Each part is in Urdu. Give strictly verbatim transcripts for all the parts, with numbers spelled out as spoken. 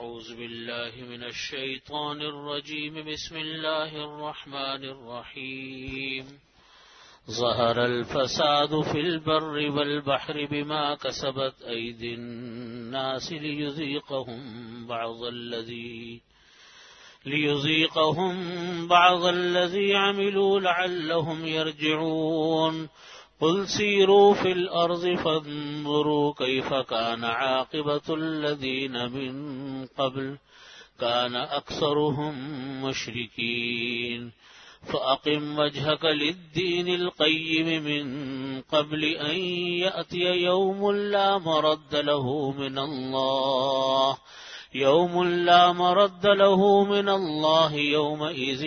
أعوذ بالله من الشيطان الرجيم بسم الله الرحمن الرحيم ظهر الفساد في البر والبحر بما كسبت أيدي الناس ليذيقهم بعض الذي ليذيقهم بعض الذي عملوا لعلهم يرجعون قل سيروا في الأرض فانظروا كيف كان عاقبة الذين من قبل كان أكثرهم مشركين فأقم وجهك للدين القيم من قبل أن يأتي يوم لا مرد له من الله يوم لا مرد له من الله يومئذ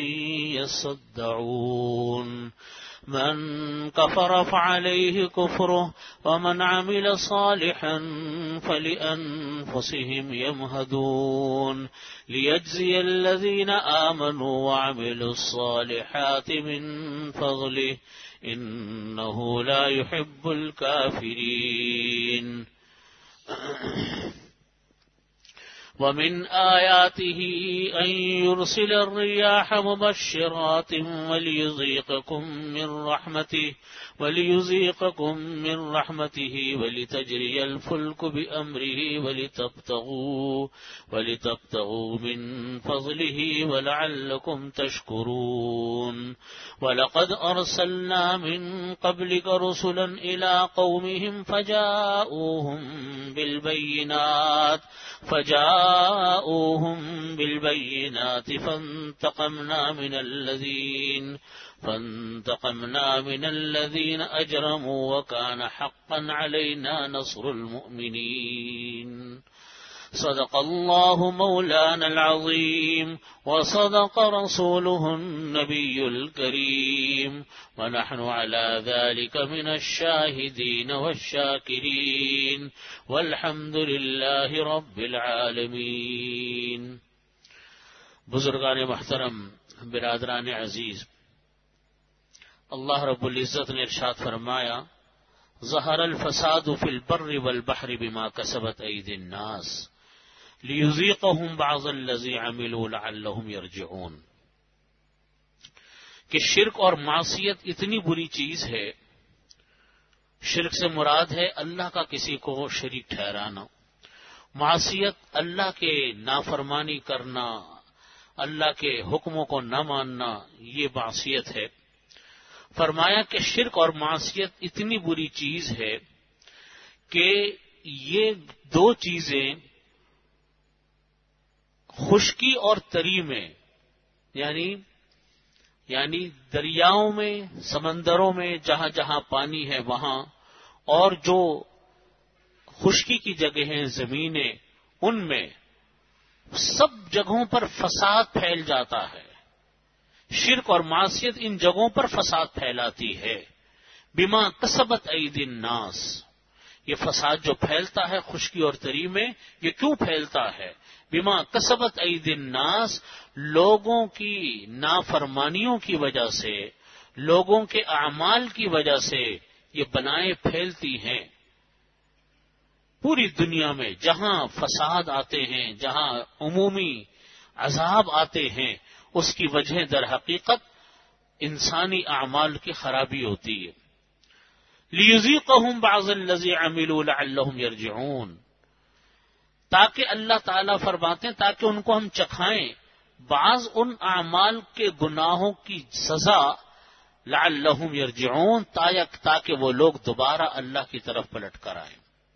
يصدعون من كفر فعليه كفره ومن عمل صالحا فلأنفسهم يمهدون ليجزي الذين آمنوا وعملوا الصالحات من فضله إنه لا يحب الكافرين ومن آياته أن يرسل الرياح مبشرات وليذيقكم من رحمته وليذيقكم من رحمته ولتجري الفلك بأمره ولتبتغوا ولتبتغوا من فضله ولعلكم تشكرون ولقد أرسلنا من قبلك رسلا إلى قومهم فجاءوهم بالبينات فجاءوهم بالبينات فانتقمنا من الذين فانتقمنا من الذين أجرموا وكان حقا علينا نصر المؤمنين صدق الله مولانا العظيم وصدق رسوله النبي الكريم ونحن على ذلك من الشاهدين والشاكرين والحمد لله رب العالمين. بزرگان محترم، برادران عزیز، اللہ رب العزت نے ارشاد فرمایا ظہر الفساد فی البر والبحر بما کسبت ایدی الناس لیذیقہم بعض الذی عملوا لعلہم یرجعون، کہ شرک اور معصیت اتنی بری چیز ہے. شرک سے مراد ہے اللہ کا کسی کو شریک ٹھہرانا، معصیت اللہ کے نافرمانی کرنا، اللہ کے حکموں کو نہ ماننا، یہ معصیت ہے. فرمایا کہ شرک اور معصیت اتنی بری چیز ہے کہ یہ دو چیزیں خشکی اور تری میں، یعنی یعنی دریاؤں میں، سمندروں میں، جہاں جہاں پانی ہے وہاں، اور جو خشکی کی جگہ ہیں، زمینیں، ان میں سب جگہوں پر فساد پھیل جاتا ہے. شرک اور معصیت ان جگہوں پر فساد پھیلاتی ہے. بما کسبت ایدی الناس، یہ فساد جو پھیلتا ہے خشکی اور تری میں، یہ کیوں پھیلتا ہے؟ بما کسبت ایدی الناس، لوگوں کی نافرمانیوں کی وجہ سے، لوگوں کے اعمال کی وجہ سے یہ بلائیں پھیلتی ہیں. پوری دنیا میں جہاں فساد آتے ہیں، جہاں عمومی عذاب آتے ہیں، اس کی وجہ در حقیقت انسانی اعمال کی خرابی ہوتی ہے. لیذیقہم بعض الذی عملوا لعلہم یرجعون، تاکہ اللہ تعالیٰ فرماتے ہیں تاکہ ان کو ہم چکھائیں بعض ان اعمال کے گناہوں کی سزا، لعلہم یرجعون، تاکہ وہ لوگ دوبارہ اللہ کی طرف پلٹ کر آئیں.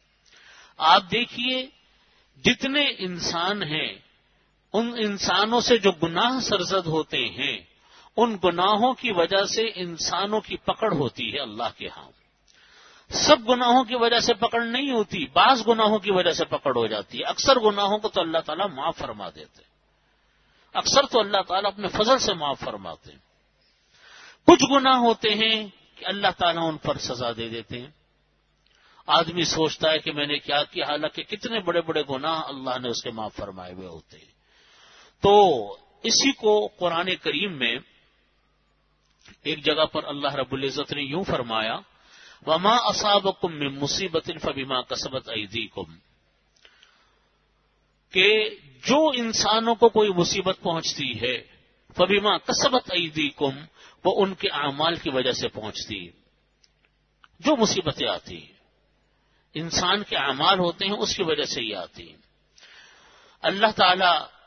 آپ دیکھیے جتنے انسان ہیں، ان انسانوں سے جو گناہ سرزد ہوتے ہیں، ان گناہوں کی وجہ سے انسانوں کی پکڑ ہوتی ہے اللہ کے ہاں. سب گناہوں کی وجہ سے پکڑ نہیں ہوتی، بعض گناہوں کی وجہ سے پکڑ ہو جاتی ہے. اکثر گناہوں کو تو اللہ تعالیٰ معاف فرما دیتے ہیں، اکثر تو اللہ تعالیٰ اپنے فضل سے معاف فرماتے ہیں. کچھ گناہ ہوتے ہیں کہ اللہ تعالیٰ ان پر سزا دے دیتے ہیں. آدمی سوچتا ہے کہ میں نے کیا کیا، حالانکہ کتنے بڑے بڑے گناہ اللہ نے اس کے معاف فرمائے ہوئے ہوتے ہیں. تو اسی کو قرآن کریم میں ایک جگہ پر اللہ رب العزت نے یوں فرمایا وما اصابکم من مصیبت فبما کسبت ایدیکم، کہ جو انسانوں کو کوئی مصیبت پہنچتی ہے فبما کسبت ایدیکم، وہ ان کے اعمال کی وجہ سے پہنچتی ہے. جو مصیبتیں آتی ہیں انسان کے اعمال ہوتے ہیں، اس کی وجہ سے یہ آتی ہیں. اللہ تعالی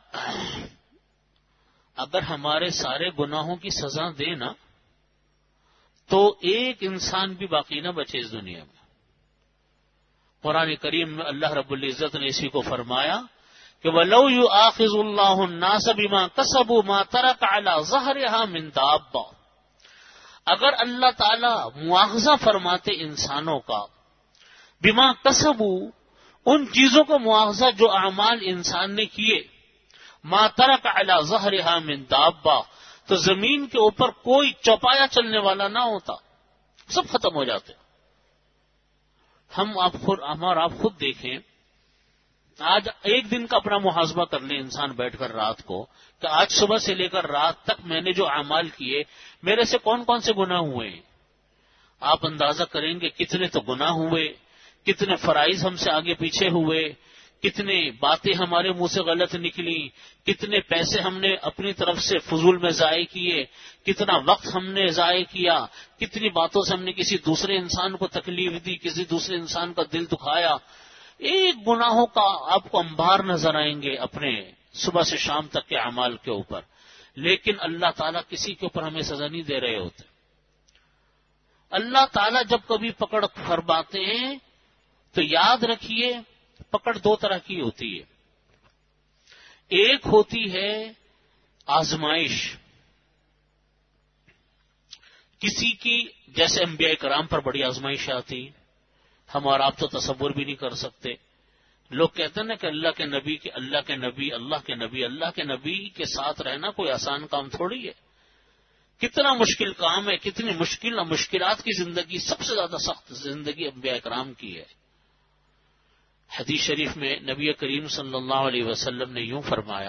اگر ہمارے سارے گناہوں کی سزا دے نا تو ایک انسان بھی باقی نہ بچے اس دنیا میں. قرآن کریم میں اللہ رب العزت نے اسی کو فرمایا کہ وَلَوْ يُؤَاخِذُ اللَّهُ النَّاسَ بِمَا كَسَبُوا مَا تَرَكَ عَلَى ظَهْرِهَا مِن دَابَّةٍ، اگر اللہ تعالی مواخذہ فرماتے انسانوں کا بما کسبوا، ان چیزوں کا مواخذہ جو اعمال انسان نے کیے، ما ترک علی ظہرها من دابہ، تو زمین کے اوپر کوئی چوپایا چلنے والا نہ ہوتا، سب ختم ہو جاتے. ہم آپ خود ہمارا آپ خود دیکھیں، آج ایک دن کا اپنا محاسبہ کر لیں انسان بیٹھ کر رات کو، کہ آج صبح سے لے کر رات تک میں نے جو اعمال کیے میرے سے کون کون سے گناہ ہوئے ہیں. آپ اندازہ کریں گے کتنے تو گناہ ہوئے، کتنے فرائض ہم سے آگے پیچھے ہوئے، کتنے باتیں ہمارے منہ سے غلط نکلی، کتنے پیسے ہم نے اپنی طرف سے فضول میں ضائع کیے، کتنا وقت ہم نے ضائع کیا، کتنی باتوں سے ہم نے کسی دوسرے انسان کو تکلیف دی، کسی دوسرے انسان کا دل دکھایا. ایک گناہوں کا آپ کو انبار نظر آئیں گے اپنے صبح سے شام تک کے اعمال کے اوپر، لیکن اللہ تعالیٰ کسی کے اوپر ہمیں سزا نہیں دے رہے ہوتے. اللہ تعالیٰ جب کبھی پکڑ فرماتے ہیں تو یاد رکھیے پکڑ دو طرح کی ہوتی ہے. ایک ہوتی ہے آزمائش، کسی کی جیسے انبیاء کرام پر بڑی آزمائش آتی، ہم اور آپ تو تصور بھی نہیں کر سکتے. لوگ کہتے ہیں نا کہ اللہ کے نبی کے اللہ کے نبی اللہ کے نبی اللہ کے نبی کے ساتھ رہنا کوئی آسان کام تھوڑی ہے. کتنا مشکل کام ہے، کتنی مشکل اور مشکلات کی زندگی، سب سے زیادہ سخت زندگی انبیاء کرام کی ہے. حدیث شریف میں نبی کریم صلی اللہ علیہ وسلم نے یوں فرمایا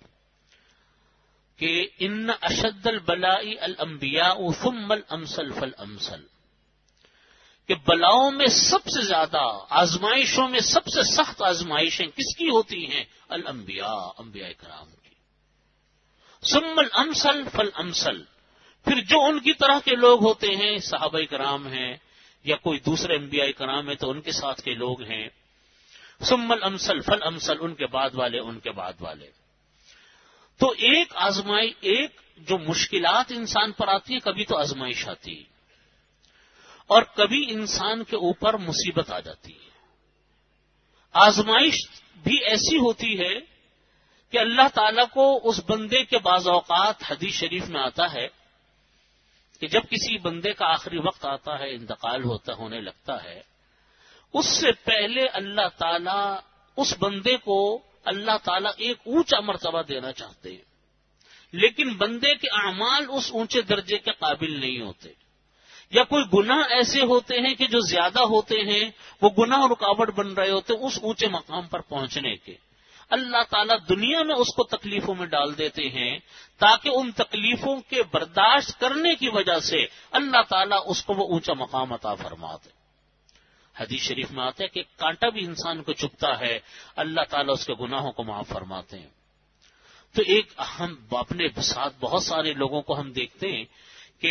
کہ ان اشد البلاء الانبیاء ثم الامثل فالامثل، کہ بلاؤں میں سب سے زیادہ، آزمائشوں میں سب سے سخت آزمائشیں کس کی ہوتی ہیں؟ الانبیاء، انبیاء کرام کی. ثم الامثل فالامثل، پھر جو ان کی طرح کے لوگ ہوتے ہیں، صحابہ کرام ہیں یا کوئی دوسرے انبیاء کرام ہیں تو ان کے ساتھ کے لوگ ہیں. ثم الامثل فالامثل، ان کے بعد والے ان کے بعد والے. تو ایک آزمائی، ایک جو مشکلات انسان پر آتی ہیں، کبھی تو آزمائش آتی ہے اور کبھی انسان کے اوپر مصیبت آ جاتی ہے. آزمائش بھی ایسی ہوتی ہے کہ اللہ تعالیٰ کو اس بندے کے بعض اوقات حدیث شریف میں آتا ہے کہ جب کسی بندے کا آخری وقت آتا ہے، انتقال ہوتا ہونے لگتا ہے، اس سے پہلے اللہ تعالیٰ اس بندے کو اللہ تعالیٰ ایک اونچا مرتبہ دینا چاہتے ہیں، لیکن بندے کے اعمال اس اونچے درجے کے قابل نہیں ہوتے، یا کوئی گناہ ایسے ہوتے ہیں کہ جو زیادہ ہوتے ہیں، وہ گناہ رکاوٹ بن رہے ہوتے ہیں اس اونچے مقام پر پہنچنے کے. اللہ تعالیٰ دنیا میں اس کو تکلیفوں میں ڈال دیتے ہیں تاکہ ان تکلیفوں کے برداشت کرنے کی وجہ سے اللہ تعالیٰ اس کو وہ اونچا مقام عطا فرماتے. حدیث شریف میں آتا ہے کہ کانٹا بھی انسان کو چبھتا ہے، اللہ تعالیٰ اس کے گناہوں کو معاف فرماتے ہیں. تو ایک ہم اپنے ساتھ بہت سارے لوگوں کو ہم دیکھتے ہیں کہ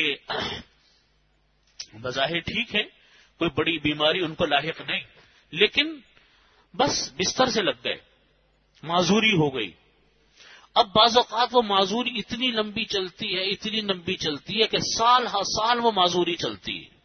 بظاہر ٹھیک ہے، کوئی بڑی بیماری ان کو لاحق نہیں، لیکن بس بستر سے لگ گئے، معذوری ہو گئی. اب بعض اوقات وہ معذوری اتنی لمبی چلتی ہے اتنی لمبی چلتی ہے کہ سال ہر سال وہ معذوری چلتی ہے.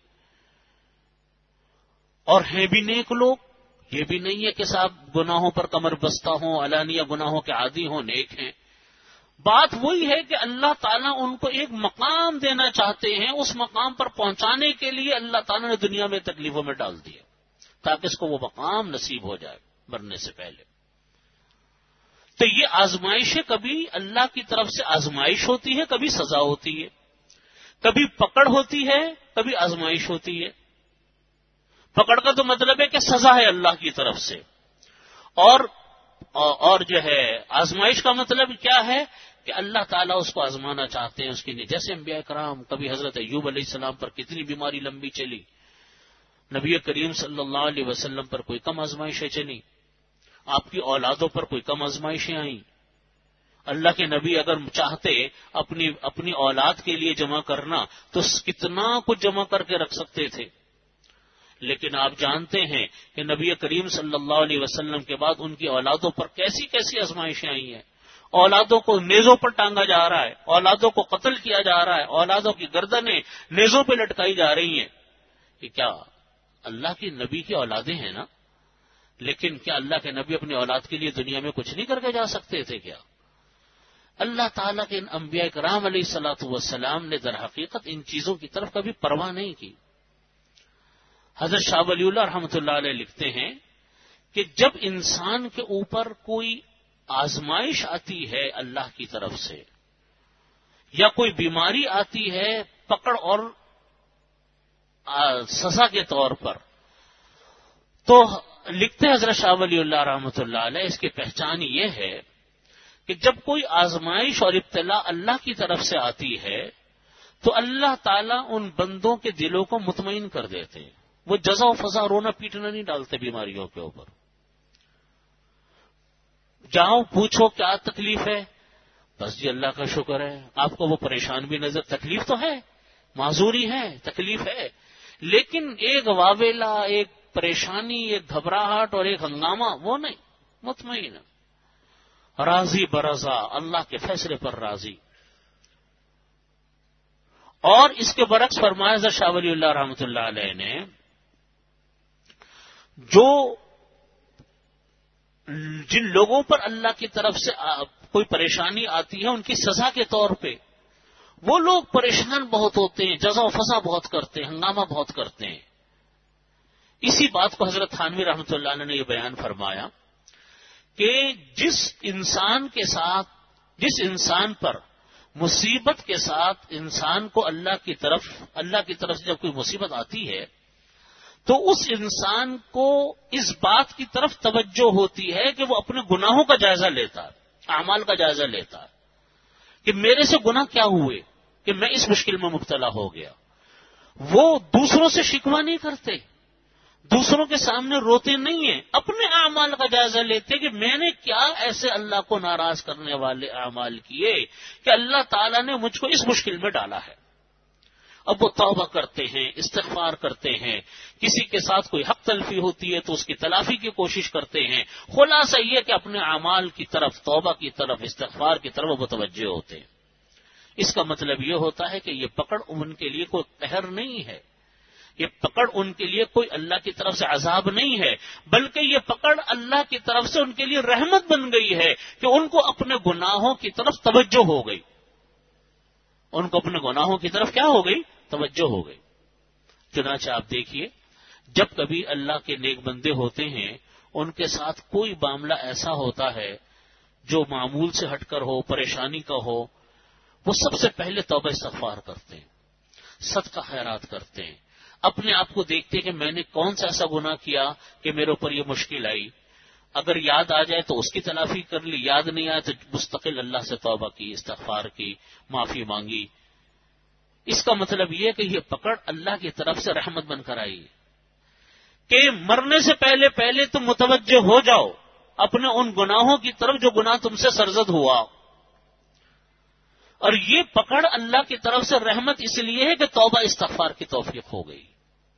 اور ہیں بھی نیک لوگ، یہ بھی نہیں ہے کہ صاحب گناہوں پر کمر بستہ ہوں، علانیہ گناہوں کے عادی ہوں، نیک ہیں. بات وہی ہے کہ اللہ تعالیٰ ان کو ایک مقام دینا چاہتے ہیں، اس مقام پر پہنچانے کے لیے اللہ تعالیٰ نے دنیا میں تکلیفوں میں ڈال دیا تاکہ اس کو وہ مقام نصیب ہو جائے مرنے سے پہلے. تو یہ آزمائشیں کبھی اللہ کی طرف سے آزمائش ہوتی ہے، کبھی سزا ہوتی ہے، کبھی پکڑ ہوتی ہے، کبھی آزمائش ہوتی ہے. پکڑ کا تو مطلب ہے کہ سزا ہے اللہ کی طرف سے، اور اور جو ہے آزمائش کا مطلب کیا ہے کہ اللہ تعالیٰ اس کو آزمانا چاہتے ہیں اس کی. جیسے انبیاء کرام، کبھی حضرت ایوب علیہ السلام پر کتنی بیماری لمبی چلی، نبی کریم صلی اللہ علیہ وسلم پر کوئی کم آزمائشیں چلی. آپ کی اولادوں پر کوئی کم آزمائشیں آئیں؟ اللہ کے نبی اگر چاہتے اپنی اپنی اولاد کے لیے جمع کرنا تو کتنا کچھ جمع کر کے رکھ سکتے تھے، لیکن آپ جانتے ہیں کہ نبی کریم صلی اللہ علیہ وسلم کے بعد ان کی اولادوں پر کیسی کیسی آزمائشیں آئی ہیں۔ اولادوں کو نیزوں پر ٹانگا جا رہا ہے، اولادوں کو قتل کیا جا رہا ہے، اولادوں کی گردنیں نیزوں پہ لٹکائی جا رہی ہیں۔ کہ کیا اللہ کی نبی کی اولادیں ہیں نا؟ لیکن کیا اللہ کے نبی اپنی اولاد کے لیے دنیا میں کچھ نہیں کر کے جا سکتے تھے کیا؟ اللہ تعالیٰ کے ان انبیاء کرام علیہ الصلوۃ والسلام نے در حقیقت ان چیزوں کی طرف کبھی پرواہ نہیں کی۔ حضرت شاہ ولی اللہ رحمۃ اللہ علیہ لکھتے ہیں کہ جب انسان کے اوپر کوئی آزمائش آتی ہے اللہ کی طرف سے، یا کوئی بیماری آتی ہے پکڑ اور سزا کے طور پر، تو لکھتے حضرت شاہ ولی اللہ رحمۃ اللہ علیہ اس کی پہچان یہ ہے کہ جب کوئی آزمائش اور ابتلا اللہ کی طرف سے آتی ہے تو اللہ تعالیٰ ان بندوں کے دلوں کو مطمئن کر دیتے ہیں۔ وہ جزا و فضا رونا پیٹنا نہیں ڈالتے بیماریوں کے اوپر۔ جاؤ پوچھو کیا تکلیف ہے، بس جی اللہ کا شکر ہے، آپ کو وہ پریشان بھی نظر، تکلیف تو ہے، معذوری ہے، تکلیف ہے، لیکن ایک واویلا، ایک پریشانی، ایک گھبراہٹ اور ایک ہنگامہ وہ نہیں، مطمئن راضی برضا، اللہ کے فیصلے پر راضی۔ اور اس کے برعکس فرمایا حضرت شاہ ولی اللہ رحمۃ اللہ علیہ نے، جو جن لوگوں پر اللہ کی طرف سے کوئی پریشانی آتی ہے ان کی سزا کے طور پہ وہ لوگ پریشان بہت ہوتے ہیں، جزا و فضا بہت کرتے ہیں، ہنگامہ بہت کرتے ہیں۔ اسی بات کو حضرت تھانوی رحمۃ اللہ علیہ نے یہ بیان فرمایا کہ جس انسان کے ساتھ جس انسان پر مصیبت کے ساتھ انسان کو اللہ کی طرف اللہ کی طرف سے جب کوئی مصیبت آتی ہے تو اس انسان کو اس بات کی طرف توجہ ہوتی ہے کہ وہ اپنے گناہوں کا جائزہ لیتا ہے، اعمال کا جائزہ لیتا ہے کہ میرے سے گناہ کیا ہوئے کہ میں اس مشکل میں مبتلا ہو گیا۔ وہ دوسروں سے شکوہ نہیں کرتے، دوسروں کے سامنے روتے نہیں ہیں، اپنے اعمال کا جائزہ لیتے کہ میں نے کیا ایسے اللہ کو ناراض کرنے والے اعمال کیے کہ اللہ تعالیٰ نے مجھ کو اس مشکل میں ڈالا ہے۔ اب وہ توبہ کرتے ہیں، استغفار کرتے ہیں، کسی کے ساتھ کوئی حق تلفی ہوتی ہے تو اس کی تلافی کی کوشش کرتے ہیں۔ خلاصہ یہ کہ اپنے اعمال کی طرف، توبہ کی طرف، استغفار کی طرف متوجہ ہوتے ہیں۔ اس کا مطلب یہ ہوتا ہے کہ یہ پکڑ ان کے لیے کوئی قہر نہیں ہے، یہ پکڑ ان کے لیے کوئی اللہ کی طرف سے عذاب نہیں ہے، بلکہ یہ پکڑ اللہ کی طرف سے ان کے لیے رحمت بن گئی ہے کہ ان کو اپنے گناہوں کی طرف توجہ ہو گئی، ان کو اپنے گناہوں کی طرف کیا ہو گئی؟ توجہ ہو گئی۔ چنانچہ آپ دیکھیے جب کبھی اللہ کے نیک بندے ہوتے ہیں ان کے ساتھ کوئی معاملہ ایسا ہوتا ہے جو معمول سے ہٹ کر ہو، پریشانی کا ہو، وہ سب سے پہلے توبہ استغفار کرتے ہیں، صدقہ خیرات کرتے ہیں، اپنے آپ کو دیکھتے ہیں کہ میں نے کون سا ایسا گناہ کیا کہ میرے اوپر یہ مشکل آئی، اگر یاد آ جائے تو اس کی تلافی کر لی، یاد نہیں آئے تو مستقل اللہ سے توبہ کی، استغفار کی، معافی مانگی۔ اس کا مطلب یہ کہ یہ پکڑ اللہ کی طرف سے رحمت بن کر آئی کہ مرنے سے پہلے پہلے تم متوجہ ہو جاؤ اپنے ان گناہوں کی طرف جو گناہ تم سے سرزد ہوا۔ اور یہ پکڑ اللہ کی طرف سے رحمت اس لیے ہے کہ توبہ استغفار کی توفیق ہو گئی۔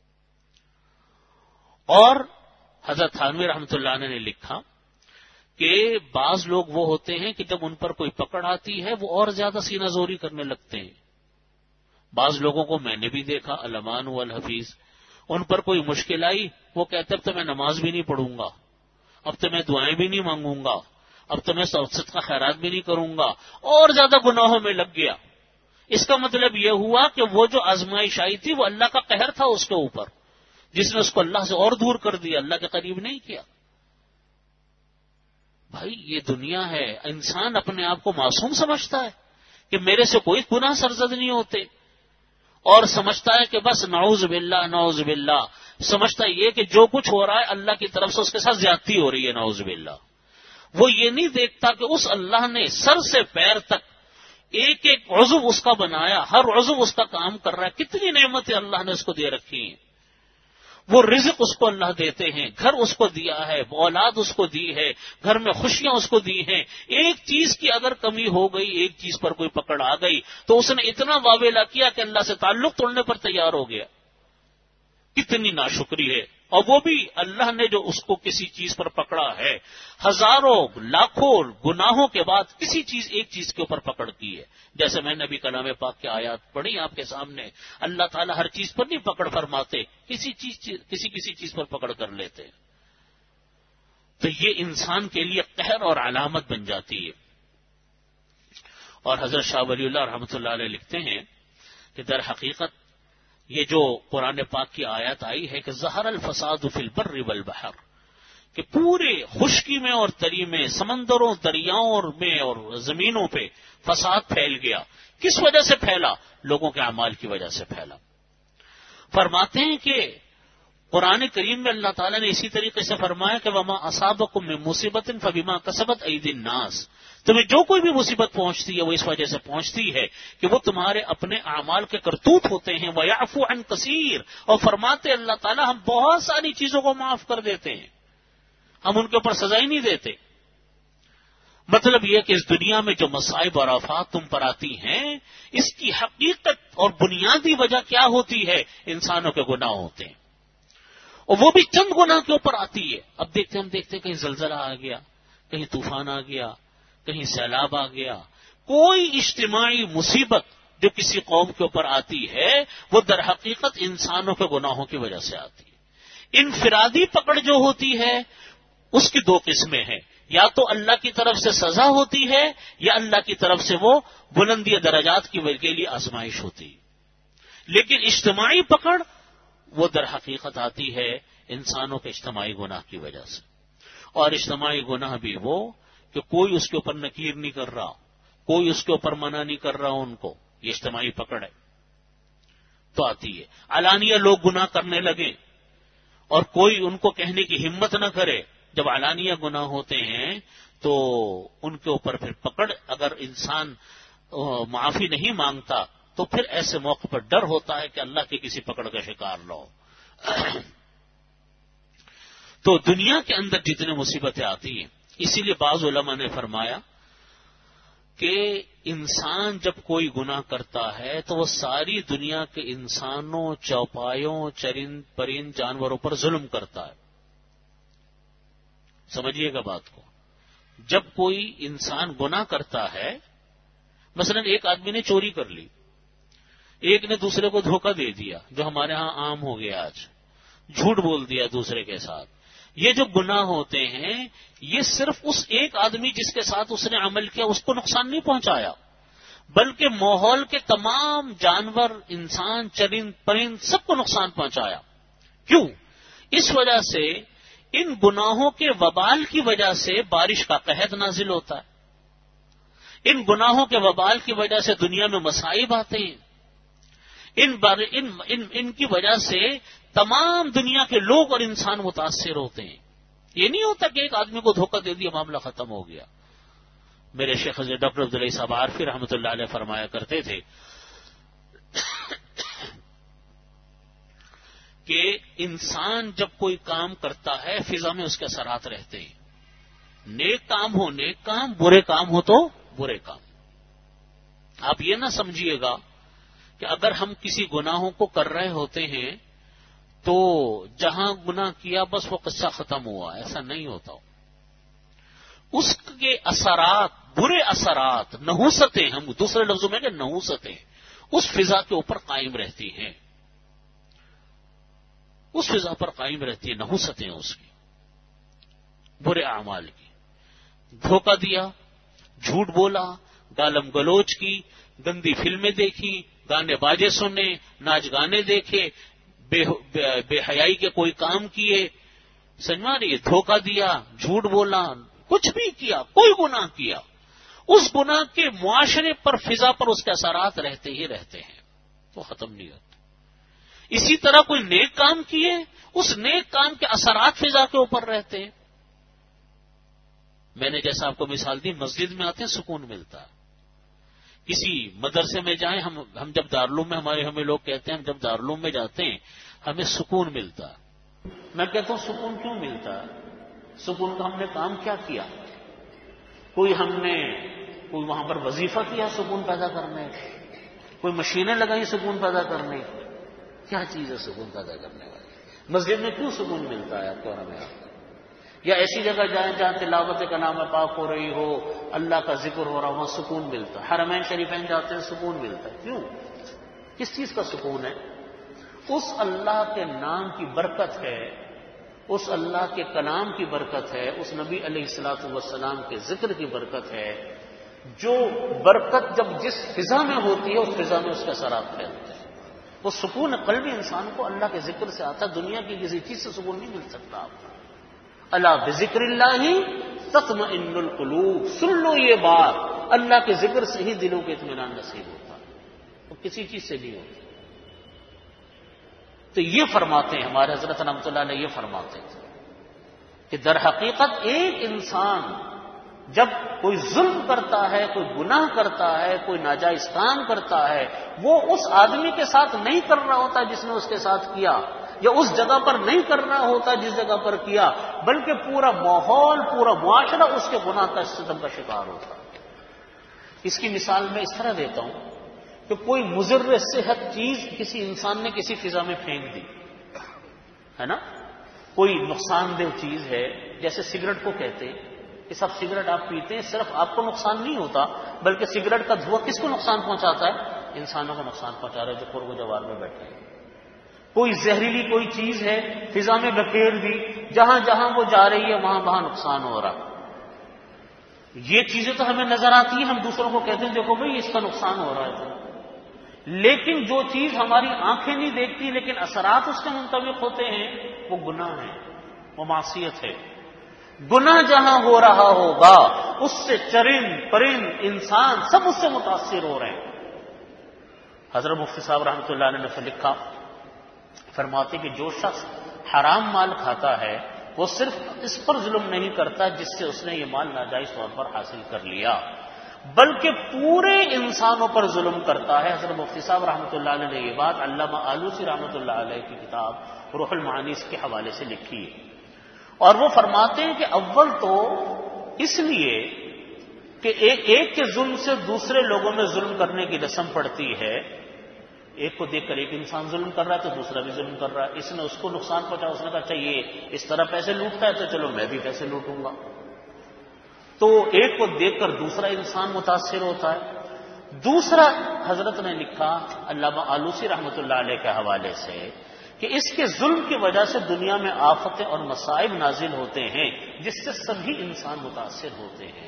اور حضرت تھانوی رحمۃ اللہ علیہ نے لکھا کہ بعض لوگ وہ ہوتے ہیں کہ جب ان پر کوئی پکڑ آتی ہے وہ اور زیادہ سینہ زوری کرنے لگتے ہیں۔ بعض لوگوں کو میں نے بھی دیکھا، علمان والحفیظ، ان پر کوئی مشکل آئی وہ کہتے اب تو میں نماز بھی نہیں پڑھوں گا، اب تو میں دعائیں بھی نہیں مانگوں گا، اب تو میں صدقہ خیرات بھی نہیں کروں گا، اور زیادہ گناہوں میں لگ گیا۔ اس کا مطلب یہ ہوا کہ وہ جو آزمائش آئی تھی وہ اللہ کا قہر تھا اس کے اوپر، جس نے اس کو اللہ سے اور دور کر دیا، اللہ کے قریب نہیں کیا۔ بھائی یہ دنیا ہے، انسان اپنے آپ کو معصوم سمجھتا ہے کہ میرے سے کوئی گناہ سرزد نہیں ہوتے، اور سمجھتا ہے کہ بس نعوذ باللہ نعوذ باللہ، سمجھتا ہے یہ کہ جو کچھ ہو رہا ہے اللہ کی طرف سے اس کے ساتھ زیادتی ہو رہی ہے، نعوذ باللہ۔ وہ یہ نہیں دیکھتا کہ اس اللہ نے سر سے پیر تک ایک ایک عضو اس کا بنایا، ہر عضو اس کا کام کر رہا ہے، کتنی نعمتیں اللہ نے اس کو دے رکھی ہیں۔ وہ رزق اس کو اللہ دیتے ہیں، گھر اس کو دیا ہے، اولاد اس کو دی ہے، گھر میں خوشیاں اس کو دی ہیں، ایک چیز کی اگر کمی ہو گئی، ایک چیز پر کوئی پکڑ آ گئی تو اس نے اتنا واویلا کیا کہ اللہ سے تعلق توڑنے پر تیار ہو گیا. کتنی ناشکری ہے. اور وہ بھی اللہ نے جو اس کو کسی چیز پر پکڑا ہے، ہزاروں لاکھوں گناہوں کے بعد کسی چیز ایک چیز کے اوپر پکڑ کی ہے. جیسے میں نے ابھی کلام پاک کی آیات پڑھی آپ کے سامنے، اللہ تعالیٰ ہر چیز پر نہیں پکڑ فرماتے، کسی چیز کسی کسی چیز پر پکڑ کر لیتے. تو یہ انسان کے لیے قہر اور علامت بن جاتی ہے. اور حضرت شاہ ولی اللہ رحمۃ اللہ علیہ لکھتے ہیں کہ در حقیقت یہ جو قرآن پاک کی آیت آئی ہے کہ ظہر الفساد فی البر والبحر، کہ پورے خشکی میں اور تری میں، سمندروں دریاؤں میں اور زمینوں پہ فساد پھیل گیا. کس وجہ سے پھیلا؟ لوگوں کے اعمال کی وجہ سے پھیلا. فرماتے ہیں کہ قرآن کریم میں اللہ تعالیٰ نے اسی طریقے سے فرمایا کہ وما اصابکم من مصیبت فبما کسبت ایدی الناس، تمہیں جو کوئی بھی مصیبت پہنچتی ہے وہ اس وجہ سے پہنچتی ہے کہ وہ تمہارے اپنے اعمال کے کرتوت ہوتے ہیں. وَيَعْفُو عَنْ كَثِيرٍ، اور فرماتے اللہ تعالیٰ ہم بہت ساری چیزوں کو معاف کر دیتے ہیں، ہم ان کے اوپر سزا ہی نہیں دیتے. مطلب یہ کہ اس دنیا میں جو مصائب اور آفات تم پر آتی ہیں، اس کی حقیقت اور بنیادی وجہ کیا ہوتی ہے؟ انسانوں کے گناہ ہوتے ہیں، اور وہ بھی چند گناہ کے اوپر آتی ہے. اب دیکھتے ہم دیکھتے کہیں زلزلہ آ گیا، کہیں طوفان آ گیا، کہیں سیلاب آ گیا. کوئی اجتماعی مصیبت جو کسی قوم کے اوپر آتی ہے وہ در حقیقت انسانوں کے گناہوں کی وجہ سے آتی ہے. انفرادی پکڑ جو ہوتی ہے اس کی دو قسمیں ہیں، یا تو اللہ کی طرف سے سزا ہوتی ہے یا اللہ کی طرف سے وہ بلندی درجات کی وجہ کے لیے آزمائش ہوتی ہے. لیکن اجتماعی پکڑ وہ در حقیقت آتی ہے انسانوں کے اجتماعی گناہ کی وجہ سے. اور اجتماعی گناہ بھی وہ کہ کوئی اس کے اوپر نکیر نہیں کر رہا، کوئی اس کے اوپر منع نہیں کر رہا ان کو، یہ اجتماعی پکڑ ہے تو آتی ہے. علانیہ لوگ گناہ کرنے لگے اور کوئی ان کو کہنے کی ہمت نہ کرے. جب علانیہ گناہ ہوتے ہیں تو ان کے اوپر پھر پکڑ، اگر انسان معافی نہیں مانگتا تو پھر ایسے موقع پر ڈر ہوتا ہے کہ اللہ کی کسی پکڑ کا شکار نہ ہو. تو دنیا کے اندر جتنے مصیبتیں آتی ہیں، اسی لیے بعض علماء نے فرمایا کہ انسان جب کوئی گناہ کرتا ہے تو وہ ساری دنیا کے انسانوں، چوپایوں، چرند پرند جانوروں پر ظلم کرتا ہے. سمجھیے گا بات کو. جب کوئی انسان گناہ کرتا ہے، مثلا ایک آدمی نے چوری کر لی، ایک نے دوسرے کو دھوکہ دے دیا جو ہمارے ہاں عام ہو گیا آج، جھوٹ بول دیا دوسرے کے ساتھ، یہ جو گناہ ہوتے ہیں یہ صرف اس ایک آدمی جس کے ساتھ اس نے عمل کیا اس کو نقصان نہیں پہنچایا، بلکہ ماحول کے تمام جانور، انسان، چرند پرند سب کو نقصان پہنچایا. کیوں؟ اس وجہ سے ان گناہوں کے وبال کی وجہ سے بارش کا قحط نازل ہوتا ہے، ان گناہوں کے وبال کی وجہ سے دنیا میں مصائب آتے ہیں، ان, بار ان, ان, ان کی وجہ سے تمام دنیا کے لوگ اور انسان متاثر ہوتے ہیں. یہ نہیں ہوتا کہ ایک آدمی کو دھوکہ دے دیا معاملہ ختم ہو گیا. میرے شیخ حضرت ڈاکٹر عبداللہ صاحب عارفی رحمۃ اللہ علیہ فرمایا کرتے تھے کہ انسان جب کوئی کام کرتا ہے فضا میں اس کے اثرات رہتے ہیں. نیک کام ہو نیک کام، برے کام ہو تو برے کام. آپ یہ نہ سمجھیے گا کہ اگر ہم کسی گناہوں کو کر رہے ہوتے ہیں تو جہاں گناہ کیا بس وہ قصہ ختم ہوا، ایسا نہیں ہوتا. اس کے اثرات، برے اثرات، نحوستیں، ہم دوسرے لفظوں میں کہ نحوستیں اس فضا کے اوپر قائم رہتی ہیں، اس فضا پر قائم رہتی ہیں نحوستیں اس کی، برے اعمال کی. دھوکہ دیا، جھوٹ بولا، گالم گلوچ کی، گندی فلمیں دیکھی، گانے باجے سنے، ناچ گانے دیکھے، بے, بے, بے حیائی کے کوئی کام کیے، سمجھا رہی ہے، دھوکہ دیا، جھوٹ بولا، کچھ بھی کیا، کوئی گناہ کیا، اس گناہ کے معاشرے پر، فضا پر اس کے اثرات رہتے ہی رہتے ہیں، تو ختم نہیں ہوتے. اسی طرح کوئی نیک کام کیے، اس نیک کام کے اثرات فضا کے اوپر رہتے ہیں. میں نے جیسا آپ کو مثال دی، مسجد میں آتے ہیں سکون ملتا ہے. کسی مدرسے میں جائیں، ہم ہم جب دارالعلوم میں، ہمارے ہمیں لوگ کہتے ہیں ہم جب دارالعلوم میں جاتے ہیں ہمیں سکون ملتا ہے. میں کہتا ہوں سکون کیوں ملتا ہے؟ سکون کا ہم نے کام کیا کیا؟ کوئی ہم نے کوئی وہاں پر وظیفہ کیا سکون پیدا کرنے؟ کوئی مشینیں لگائی سکون پیدا کرنے؟ کیا چیز ہے سکون پیدا کرنے والی؟ مسجد میں کیوں سکون ملتا ہے آپ کو اور ہمیں؟ آپ یا ایسی جگہ جائیں جہاں تلاوت کلام پاک ہو رہی ہو، اللہ کا ذکر ہو رہا ہو، وہاں سکون ملتا ہے۔ حرمین شریفین جاتے ہیں سکون ملتا ہے، کیوں؟ کس چیز کا سکون ہے؟ اس اللہ کے نام کی برکت ہے، اس اللہ کے کلام کی برکت ہے، اس نبی علیہ الصلوۃ والسلام کے ذکر کی برکت ہے، جو برکت جب جس فضا میں ہوتی ہے اس فضا میں اس کے اثرات پھیلتے ہیں۔ وہ سکون قلبی انسان کو اللہ کے ذکر سے آتا ہے، دنیا کی کسی چیز سے سکون نہیں مل سکتا آپ کو۔ الا بذکر اللہ تطمئن القلوب، سن لو یہ بات، اللہ کے ذکر سے ہی دلوں کے اطمینان نصیب ہوتا ہے، وہ کسی چیز سے نہیں ہوتا۔ تو یہ فرماتے ہیں ہمارے حضرت رحمۃ اللہ علیہ، یہ فرماتے ہیں کہ در حقیقت ایک انسان جب کوئی ظلم کرتا ہے، کوئی گناہ کرتا ہے، کوئی ناجائز کام کرتا ہے، وہ اس آدمی کے ساتھ نہیں کر رہا ہوتا جس نے اس کے ساتھ کیا، یا اس جگہ پر نہیں کر رہا ہوتا جس جگہ پر کیا، بلکہ پورا ماحول، پورا معاشرہ اس کے گناہ کا ستم کا شکار ہوتا۔ اس کی مثال میں اس طرح دیتا ہوں کہ کوئی مضر صحت چیز کسی انسان نے کسی فضا میں پھینک دی ہے نا، کوئی نقصان دہ چیز ہے، جیسے سگریٹ کو کہتے ہیں کہ سب سگریٹ آپ پیتے ہیں، صرف آپ کو نقصان نہیں ہوتا بلکہ سگریٹ کا دھواں کس کو نقصان پہنچاتا ہے؟ انسانوں کو نقصان پہنچا رہا ہے جو خور و جوار میں بیٹھے ہیں۔ کوئی زہریلی کوئی چیز ہے فضا میں بکھیر دی، جہاں جہاں وہ جا رہی ہے وہاں وہاں نقصان ہو رہا۔ یہ چیزیں تو ہمیں نظر آتی ہیں، ہم دوسروں کو کہتے ہیں دیکھو بھائی اس کا نقصان ہو رہا ہے تو، لیکن جو چیز ہماری آنکھیں نہیں دیکھتی لیکن اثرات اس کے منطبق ہوتے ہیں، وہ گناہ ہے، وہ معصیت ہے۔ گناہ جہاں ہو رہا ہوگا اس سے چرند پرند انسان سب اس سے متاثر ہو رہے ہیں۔ حضرت مفتی صاحب رحمۃ اللہ علیہ نے لکھا، فرماتے کہ جو شخص حرام مال کھاتا ہے وہ صرف اس پر ظلم نہیں کرتا جس سے اس نے یہ مال ناجائز طور پر حاصل کر لیا، بلکہ پورے انسانوں پر ظلم کرتا ہے۔ حضرت مفتی صاحب رحمۃ اللہ علیہ نے یہ بات علامہ آلوسی رحمۃ اللہ علیہ کی کتاب روح المعانی اس کے حوالے سے لکھی ہے، اور وہ فرماتے ہیں کہ اول تو اس لیے کہ ایک ایک کے ظلم سے دوسرے لوگوں میں ظلم کرنے کی رسم پڑتی ہے، ایک کو دیکھ کر ایک انسان ظلم کر رہا ہے تو دوسرا بھی ظلم کر رہا ہے، اس نے اس کو نقصان پہنچا، اس نے کہا اچھا یہ اس طرح پیسے لوٹتا ہے تو چلو میں بھی پیسے لوٹوں گا، تو ایک کو دیکھ کر دوسرا انسان متاثر ہوتا ہے۔ دوسرا حضرت نے لکھا علامہ آلوسی رحمۃ اللہ علیہ کے حوالے سے کہ اس کے ظلم کی وجہ سے دنیا میں آفتیں اور مصائب نازل ہوتے ہیں جس سے سبھی انسان متاثر ہوتے ہیں۔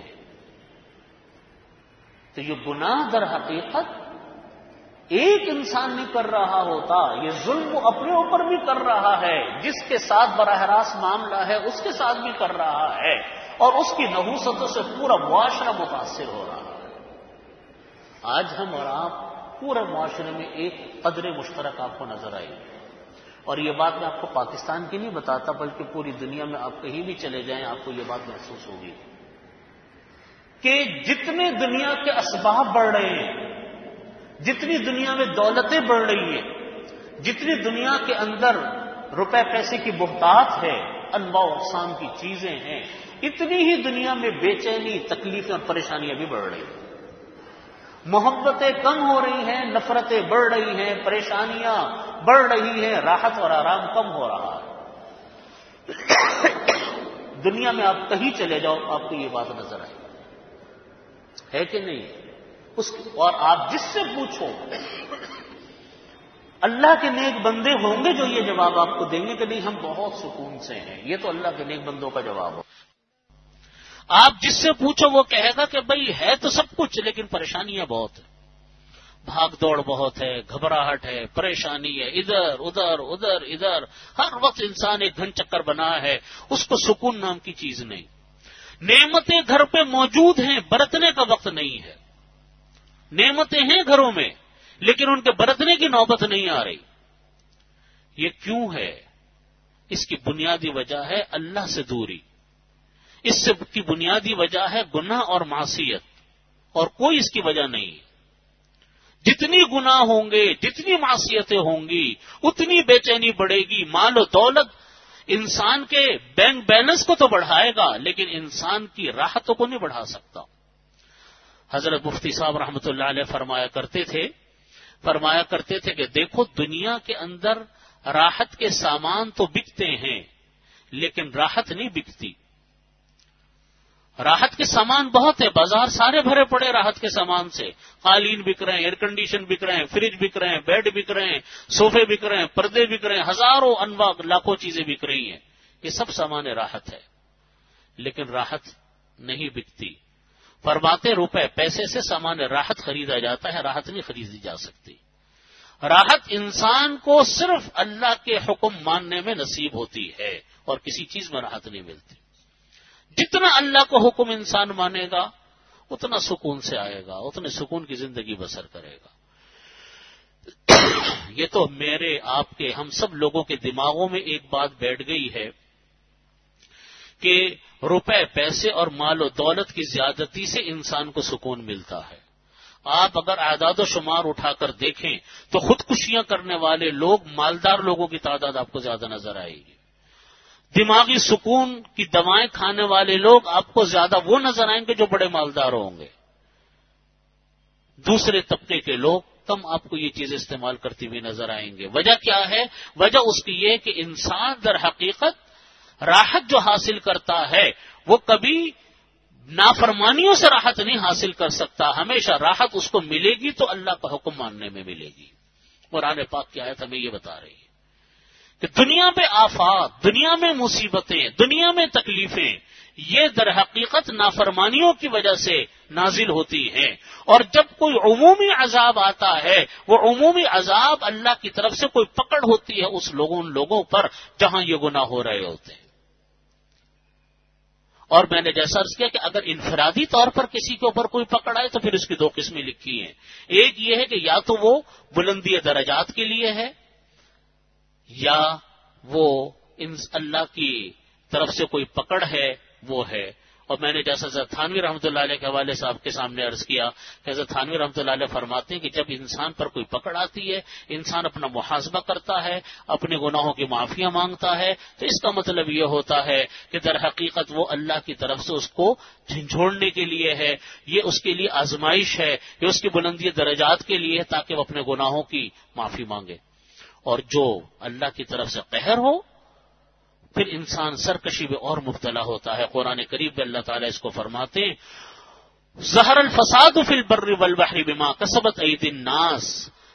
تو یہ گناہ در حقیقت ایک انسان نہیں کر رہا ہوتا، یہ ظلم وہ اپنے اوپر بھی کر رہا ہے، جس کے ساتھ براہ راست معاملہ ہے اس کے ساتھ بھی کر رہا ہے، اور اس کی نحوستوں سے پورا معاشرہ متاثر ہو رہا ہے۔ آج ہم اور آپ پورے معاشرے میں ایک قدر مشترک آپ کو نظر آئی، اور یہ بات میں آپ کو پاکستان کی نہیں بتاتا بلکہ پوری دنیا میں آپ کہیں بھی چلے جائیں آپ کو یہ بات محسوس ہوگی کہ جتنے دنیا کے اسباب بڑھ رہے ہیں، جتنی دنیا میں دولتیں بڑھ رہی ہیں، جتنی دنیا کے اندر روپے پیسے کی بہتات ہے، انواع و اقسام کی چیزیں ہیں، اتنی ہی دنیا میں بے چینی، تکلیفیں اور پریشانیاں بھی بڑھ رہی ہیں۔ محبتیں کم ہو رہی ہیں، نفرتیں بڑھ رہی ہیں، پریشانیاں بڑھ رہی ہیں، راحت اور آرام کم ہو رہا ہے۔ دنیا میں آپ کہیں چلے جاؤ آپ کو یہ بات نظر آئے ہے کہ نہیں؟ اس اور آپ جس سے پوچھو اللہ کے نیک بندے ہوں گے جو یہ جواب آپ کو دیں گے کہ نہیں ہم بہت سکون سے ہیں، یہ تو اللہ کے نیک بندوں کا جواب ہو۔ آپ جس سے پوچھو وہ کہے گا کہ بھئی ہے تو سب کچھ لیکن پریشانیاں بہت ہیں، بھاگ دوڑ بہت ہے، گھبراہٹ ہے، پریشانی ہے، ادھر ادھر ادھر ادھر، ہر وقت انسان ایک گھن چکر بنا ہے، اس کو سکون نام کی چیز نہیں۔ نعمتیں گھر پہ موجود ہیں، برتنے کا وقت نہیں ہے۔ نعمتیں ہیں گھروں میں لیکن ان کے برتنے کی نوبت نہیں آ رہی۔ یہ کیوں ہے؟ اس کی بنیادی وجہ ہے اللہ سے دوری، اس سے کی بنیادی وجہ ہے گناہ اور معصیت، اور کوئی اس کی وجہ نہیں ہے۔ جتنی گناہ ہوں گے، جتنی معصیتیں ہوں گی، اتنی بے چینی بڑھے گی، مال و دولت انسان کے بینک بیلنس کو تو بڑھائے گا لیکن انسان کی راحتوں کو نہیں بڑھا سکتا. حضرت مفتی صاحب رحمۃ اللہ علیہ فرمایا کرتے تھے فرمایا کرتے تھے کہ دیکھو دنیا کے اندر راحت کے سامان تو بکتے ہیں لیکن راحت نہیں بکتی. راحت کے سامان بہت ہے، بازار سارے بھرے پڑے راحت کے سامان سے. قالین بک رہے ہیں، ایئر کنڈیشن بک رہے ہیں، فریج بک رہے ہیں، بیڈ بک رہے ہیں، صوفے بک رہے ہیں، پردے بک رہے ہیں، ہزاروں انواع لاکھوں چیزیں بک رہی ہیں. یہ سب سامان راحت ہے لیکن راحت نہیں بکتی. فرماتے روپے پیسے سے سامان راحت خریدا جاتا ہے، راحت نہیں خریدی جا سکتی. راحت انسان کو صرف اللہ کے حکم ماننے میں نصیب ہوتی ہے اور کسی چیز میں راحت نہیں ملتی. جتنا اللہ کو حکم انسان مانے گا اتنا سکون سے آئے گا، اتنے سکون کی زندگی بسر کرے گا. یہ تو میرے آپ کے ہم سب لوگوں کے دماغوں میں ایک بات بیٹھ گئی ہے کہ روپے پیسے اور مال و دولت کی زیادتی سے انسان کو سکون ملتا ہے. آپ اگر اعداد و شمار اٹھا کر دیکھیں تو خودکشیاں کرنے والے لوگ مالدار لوگوں کی تعداد آپ کو زیادہ نظر آئے گی. دماغی سکون کی دوائیں کھانے والے لوگ آپ کو زیادہ وہ نظر آئیں گے جو بڑے مالدار ہوں گے. دوسرے طبقے کے لوگ کم آپ کو یہ چیزیں استعمال کرتی ہوئی نظر آئیں گے. وجہ کیا ہے؟ وجہ اس کی یہ کہ انسان در حقیقت راحت جو حاصل کرتا ہے وہ کبھی نافرمانیوں سے راحت نہیں حاصل کر سکتا. ہمیشہ راحت اس کو ملے گی تو اللہ کا حکم ماننے میں ملے گی. قرآن پاک کی آیت ہمیں یہ بتا رہی ہے کہ دنیا میں آفات، دنیا میں مصیبتیں، دنیا میں تکلیفیں یہ در حقیقت نافرمانیوں کی وجہ سے نازل ہوتی ہیں. اور جب کوئی عمومی عذاب آتا ہے وہ عمومی عذاب اللہ کی طرف سے کوئی پکڑ ہوتی ہے اس لوگوں ان لوگوں پر جہاں یہ گناہ ہو رہے ہوتے ہیں. اور میں نے جیسا عرض کیا کہ اگر انفرادی طور پر کسی کے اوپر کوئی پکڑ آئے تو پھر اس کی دو قسمیں لکھی ہیں. ایک یہ ہے کہ یا تو وہ بلندی درجات کے لیے ہے یا وہ اللہ کی طرف سے کوئی پکڑ ہے وہ ہے. اور میں نے جیسا حضرت تھانوی رحمۃ اللہ علیہ کے حوالے سے آپ کے سامنے عرض کیا کہ حضرت تھانوی رحمۃ اللہ علیہ فرماتے ہیں کہ جب انسان پر کوئی پکڑ آتی ہے انسان اپنا محاسبہ کرتا ہے، اپنے گناہوں کی معافیاں مانگتا ہے تو اس کا مطلب یہ ہوتا ہے کہ در حقیقت وہ اللہ کی طرف سے اس کو جھنجھوڑنے کے لیے ہے، یہ اس کے لیے آزمائش ہے، یہ اس کی بلندی درجات کے لیے ہے تاکہ وہ اپنے گناہوں کی معافی مانگے. اور جو اللہ کی طرف سے قہر ہو پھر انسان سرکشی میں اور مبتلا ہوتا ہے. قرآن کریم میں اللہ تعالیٰ اس کو فرماتے ہیں ظہر الفساد فی البر والبحر بما کسبت ایدی الناس.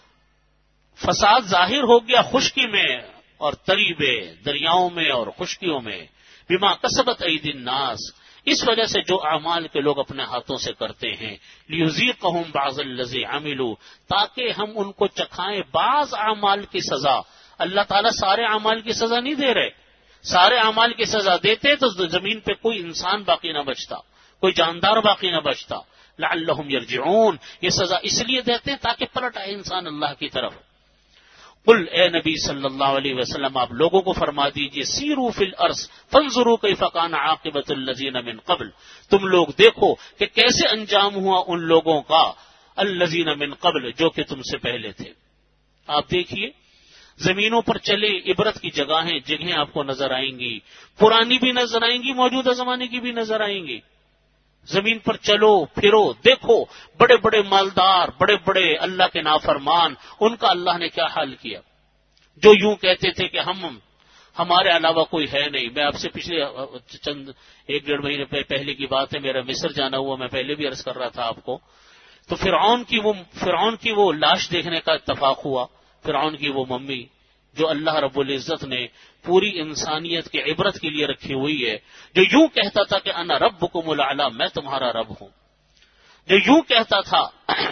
فساد ظاہر ہو گیا خشکی میں اور تری میں، دریاؤں میں اور خشکیوں میں. بما کسبت ایدی الناس اس وجہ سے جو اعمال کے لوگ اپنے ہاتھوں سے کرتے ہیں. لیذیقہم بعض الذی عملوا تاکہ ہم ان کو چکھائیں بعض اعمال کی سزا. اللہ تعالیٰ سارے اعمال کی سزا نہیں دے رہے. سارے اعمال کی سزا دیتے تو زمین پہ کوئی انسان باقی نہ بچتا، کوئی جاندار باقی نہ بچتا. لعلہم یرجعون یہ سزا اس لیے دیتے ہیں تاکہ پلٹ آئے انسان اللہ کی طرف. قل اے نبی صلی اللہ علیہ وسلم آپ لوگوں کو فرما دیجئے سیروا فی الارض فانظروا کیف کان عاقبۃ الذین من قبل تم لوگ دیکھو کہ کیسے انجام ہوا ان لوگوں کا الذین من قبل جو کہ تم سے پہلے تھے. آپ دیکھیے زمینوں پر چلے عبرت کی جگہیں جگہیں آپ کو نظر آئیں گی، پرانی بھی نظر آئیں گی، موجودہ زمانے کی بھی نظر آئیں گی. زمین پر چلو پھرو دیکھو بڑے بڑے مالدار، بڑے بڑے اللہ کے نافرمان ان کا اللہ نے کیا حال کیا. جو یوں کہتے تھے کہ ہم ہمارے علاوہ کوئی ہے نہیں. میں آپ سے پچھلے چند ایک ڈیڑھ مہینے پہلے کی بات ہے، میرا مصر جانا ہوا، میں پہلے بھی عرض کر رہا تھا آپ کو. تو فرعون کی وہ فرعون کی وہ لاش دیکھنے کا اتفاق ہوا. فرعون کی وہ ممی جو اللہ رب العزت نے پوری انسانیت کے عبرت کے لیے رکھی ہوئی ہے، جو یوں کہتا تھا کہ انا ربکم الاعلی میں تمہارا رب ہوں، جو یوں کہتا تھا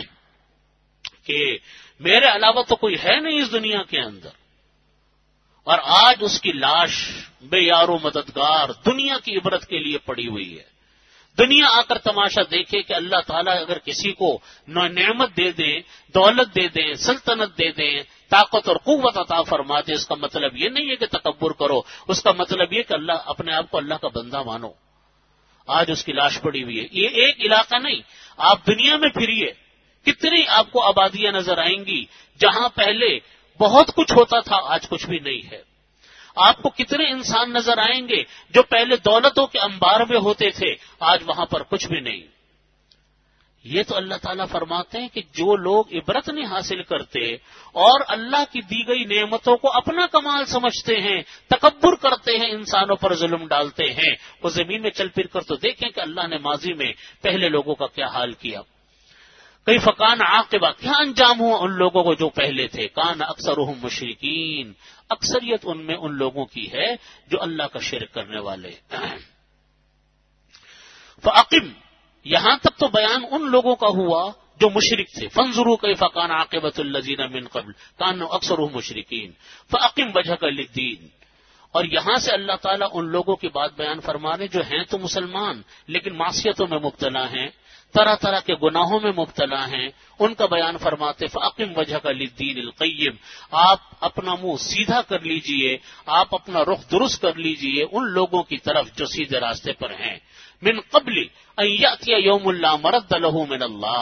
کہ میرے علاوہ تو کوئی ہے نہیں اس دنیا کے اندر، اور آج اس کی لاش بے یار و مددگار دنیا کی عبرت کے لیے پڑی ہوئی ہے. دنیا آ کر تماشا دیکھے کہ اللہ تعالیٰ اگر کسی کو نعمت دے دیں، دولت دے دیں، سلطنت دے دیں، طاقت اور قوت عطا فرما دے، اس کا مطلب یہ نہیں ہے کہ تکبر کرو، اس کا مطلب یہ کہ اللہ اپنے آپ کو اللہ کا بندہ مانو. آج اس کی لاش پڑی ہوئی ہے. یہ ایک علاقہ نہیں، آپ دنیا میں پھریے کتنی آپ کو آبادیاں نظر آئیں گی جہاں پہلے بہت کچھ ہوتا تھا آج کچھ بھی نہیں ہے. آپ کو کتنے انسان نظر آئیں گے جو پہلے دولتوں کے انبار میں ہوتے تھے، آج وہاں پر کچھ بھی نہیں۔ یہ تو اللہ تعالیٰ فرماتے ہیں کہ جو لوگ عبرت نہیں حاصل کرتے اور اللہ کی دی گئی نعمتوں کو اپنا کمال سمجھتے ہیں، تکبر کرتے ہیں، انسانوں پر ظلم ڈالتے ہیں، وہ زمین میں چل پھر کر تو دیکھیں کہ اللہ نے ماضی میں پہلے لوگوں کا کیا حال کیا۔ کئی فکان عاقبہ، کیا انجام ہوا ان لوگوں کو جو پہلے تھے۔ کان اکثرهم مشرکین، اکثریت ان میں ان لوگوں کی ہے جو اللہ کا شرک کرنے والے۔ فاقم، یہاں تک تو بیان ان لوگوں کا ہوا جو مشرک تھے۔ فانظروا کیف کان عاقبۃ الذین من قبل کانوا اکثرهم مشرکین فاقم وجهک للدین۔ اور یہاں سے اللہ تعالیٰ ان لوگوں کی بات بیان فرما رہے جو ہیں تو مسلمان لیکن معصیتوں میں مبتلا ہیں، طرح طرح کے گناہوں میں مبتلا ہیں، ان کا بیان فرماتے فاقم وجهک للدین القیم، آپ اپنا منہ سیدھا کر لیجئے، آپ اپنا رخ درست کر لیجئے ان لوگوں کی طرف جو سیدھے راستے پر ہیں۔ من قبل ان یاتی یوم لا مرد له من اللہ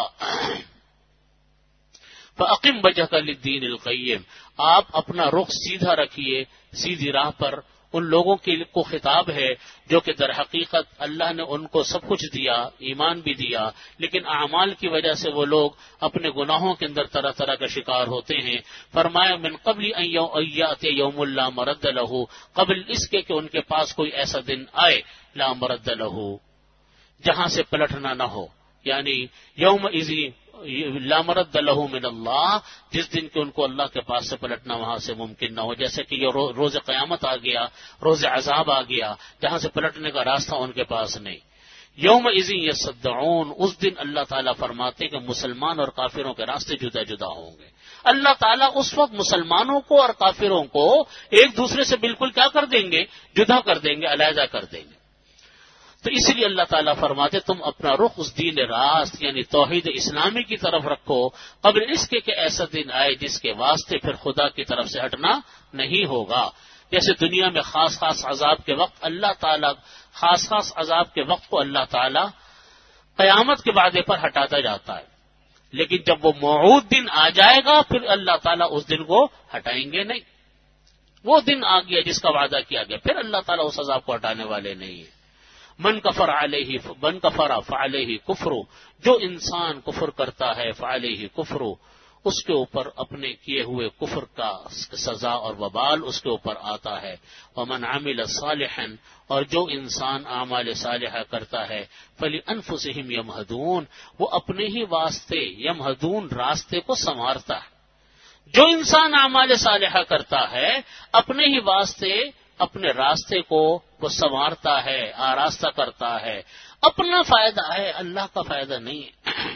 فاقم وجهک للدین القیم، آپ اپنا رخ سیدھا رکھیے سیدھی راہ پر۔ ان لوگوں کے کو خطاب ہے جو کہ در حقیقت اللہ نے ان کو سب کچھ دیا، ایمان بھی دیا، لیکن اعمال کی وجہ سے وہ لوگ اپنے گناہوں کے اندر طرح طرح کا شکار ہوتے ہیں۔ فرمایا من قبل ان یاتی یوم لا مرد له، قبل اس کے کہ ان کے پاس کوئی ایسا دن آئے لا مرد له، جہاں سے پلٹنا نہ ہو، یعنی یوم اذی لا مرد له من اللہ، جس دن کہ ان کو اللہ کے پاس سے پلٹنا وہاں سے ممکن نہ ہو، جیسے کہ یہ روز قیامت آ گیا، روز عذاب آ گیا، جہاں سے پلٹنے کا راستہ ان کے پاس نہیں۔ یوم اذی یصدعون، اس دن اللہ تعالیٰ فرماتے کہ مسلمان اور کافروں کے راستے جدا جدا ہوں گے۔ اللہ تعالیٰ اس وقت مسلمانوں کو اور کافروں کو ایک دوسرے سے بالکل کیا کر دیں گے؟ جدا کر دیں گے، علیحدہ کر دیں گے۔ تو اس لیے اللہ تعالیٰ فرماتے تم اپنا رخ اس دین راست یعنی توحید اسلامی کی طرف رکھو قبل اس کے کہ ایسا دن آئے جس کے واسطے پھر خدا کی طرف سے ہٹنا نہیں ہوگا۔ جیسے دنیا میں خاص خاص عذاب کے وقت اللہ تعالیٰ خاص خاص عذاب کے وقت کو اللہ تعالیٰ قیامت کے وعدے پر ہٹاتا جاتا ہے، لیکن جب وہ موعود دن آ جائے گا پھر اللہ تعالیٰ اس دن کو ہٹائیں گے نہیں۔ وہ دن آ گیا جس کا وعدہ کیا گیا، پھر اللہ تعالیٰ اس عذاب کو ہٹانے والے نہیں ہیں۔ من کفر علیہ من کفر فعلیہ کفر، جو انسان کفر کرتا ہے فعلیہ کفر، اس کے اوپر اپنے کیے ہوئے کفر کا سزا اور وبال اس کے اوپر آتا ہے۔ ومن عمل صالحا، اور جو انسان اعمال صالحہ کرتا ہے فلانفسہم یمہدون، وہ اپنے ہی واسطے یمہدون راستے کو سنوارتا ہے۔ جو انسان اعمال صالحہ کرتا ہے اپنے ہی واسطے اپنے راستے کو وہ سنوارتا ہے، آراستہ کرتا ہے، اپنا فائدہ ہے، اللہ کا فائدہ نہیں ہے۔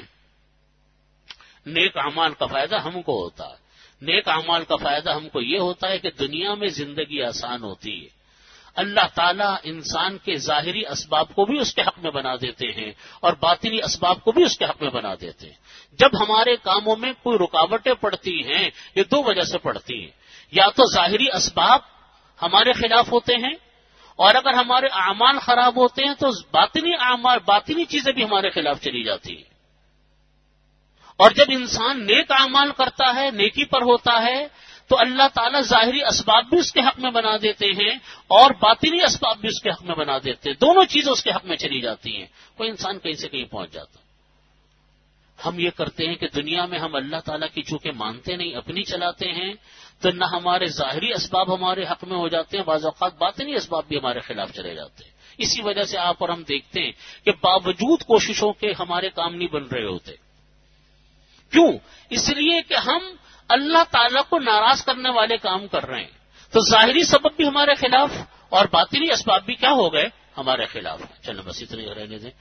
نیک اعمال کا فائدہ ہم کو ہوتا ہے، نیک اعمال کا فائدہ ہم کو یہ ہوتا ہے کہ دنیا میں زندگی آسان ہوتی ہے۔ اللہ تعالیٰ انسان کے ظاہری اسباب کو بھی اس کے حق میں بنا دیتے ہیں اور باطنی اسباب کو بھی اس کے حق میں بنا دیتے ہیں۔ جب ہمارے کاموں میں کوئی رکاوٹیں پڑتی ہیں یہ دو وجہ سے پڑتی ہیں، یا تو ظاہری اسباب ہمارے خلاف ہوتے ہیں، اور اگر ہمارے اعمال خراب ہوتے ہیں تو باطنی اعمال باطنی چیزیں بھی ہمارے خلاف چلی جاتی ہیں۔ اور جب انسان نیک اعمال کرتا ہے، نیکی پر ہوتا ہے، تو اللہ تعالیٰ ظاہری اسباب بھی اس کے حق میں بنا دیتے ہیں اور باطنی اسباب بھی اس کے حق میں بنا دیتے ہیں، دونوں چیزیں اس کے حق میں چلی جاتی ہیں، کوئی انسان کہیں سے کہیں پہنچ جاتا۔ ہم یہ کرتے ہیں کہ دنیا میں ہم اللہ تعالیٰ کی چونکہ مانتے نہیں، اپنی چلاتے ہیں، تو نہ ہمارے ظاہری اسباب ہمارے حق میں ہو جاتے ہیں، بعض اوقات باطنی اسباب بھی ہمارے خلاف چلے جاتے ہیں۔ اسی وجہ سے آپ اور ہم دیکھتے ہیں کہ باوجود کوششوں کے ہمارے کام نہیں بن رہے ہوتے۔ کیوں؟ اس لیے کہ ہم اللہ تعالیٰ کو ناراض کرنے والے کام کر رہے ہیں، تو ظاہری سبب بھی ہمارے خلاف اور باطنی اسباب بھی کیا ہو گئے؟ ہمارے خلاف۔ چلو بس اتنے رہنے دیں،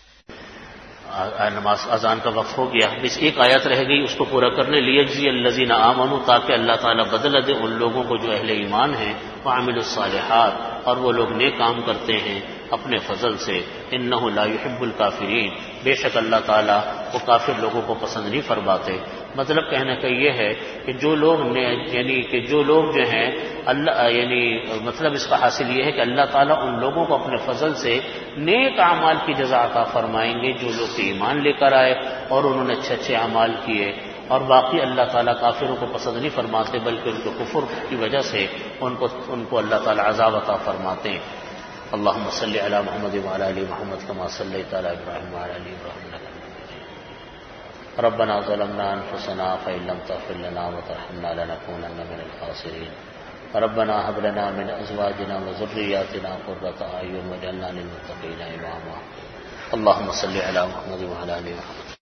نماز اذان کا وقت ہو گیا، بس ایک آیت رہ گئی، اس کو پورا کرنے لیجزی الذین آمنوا، تاکہ اللہ تعالیٰ بدلہ دے ان لوگوں کو جو اہل ایمان ہیں، وعملوا الصالحات، اور وہ لوگ نیک کام کرتے ہیں اپنے فضل سے، انہ لا یحب الکافرین، بے شک اللہ تعالیٰ وہ کافر لوگوں کو پسند نہیں فرماتے۔ مطلب کہنے کا یہ ہے کہ جو لوگ یعنی کہ جو لوگ جو ہیں اللہ یعنی مطلب اس کا حاصل یہ ہے کہ اللہ تعالیٰ ان لوگوں کو اپنے فضل سے نیک اعمال کی جزا عطا فرمائیں گے جو لوگ ایمان لے کر آئے اور انہوں نے اچھے اچھے اعمال کیے، اور باقی اللہ تعالیٰ کافروں کو پسند نہیں فرماتے، بلکہ ان کے کفر کی وجہ سے ان کو ان کو اللہ تعالیٰ عذاب عطا فرماتے ہیں۔ اللهم صل علی محمد وعلی آل محمد كما صليت على ابراہیم وعلى آل ابراہیم انك حميد مجيد۔ ربنا ظلمنا انفسنا فإن لم تغفر لنا وترحمنا لنكونن من الخاسرين۔ ربنا هب لنا من ازواجنا وذرياتنا قرة اعين واجعلنا للمتقين اماما۔ اللهم صل علی محمد وعلی آل محمد